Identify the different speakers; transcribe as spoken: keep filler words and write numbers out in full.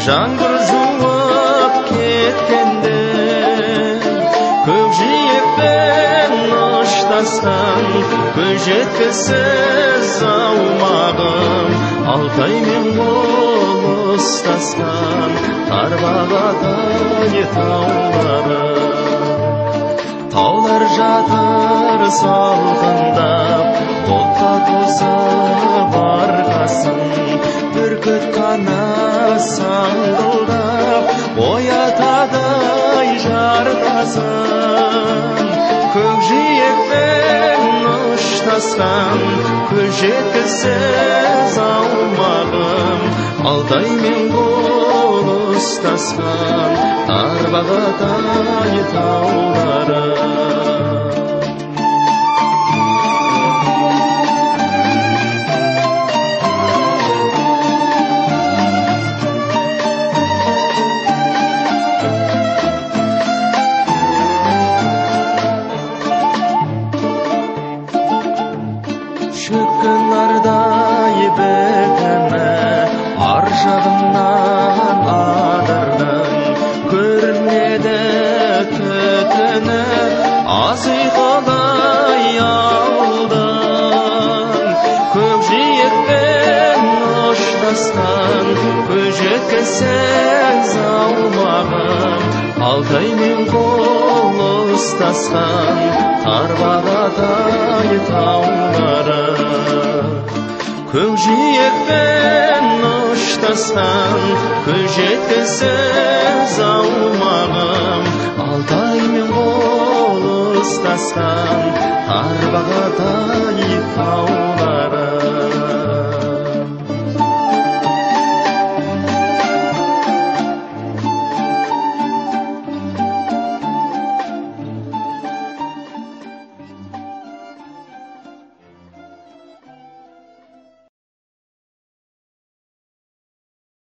Speaker 1: жаңбыр жуып кеткенде көкжиекпен ұштасқан көз жеткісіз аумағым Алтай мен қол ұстасқан тарбағатай тауларым таулар жатыр салқындап отқа тосып арқасын бүркіт қана саңғылдап оятадай жартасын көкжиекпен ұштасқан көз жеткісіз аумағым Алтай мен қол ұстасқан тарбағатай тауларым шөккен нардай бетіме ар жағымнан адырдың көрінеді түтіні аз ұйқылай ауылдың көкжиекпен ұштасқан көз жеткісіз аумағым Алтай мен қол ұстасқан тарбағатай тауларым көкжиекпен ұштасқан көз жеткісіз аумағым Алтай мен қол ұстасқан тарбағатай тауларым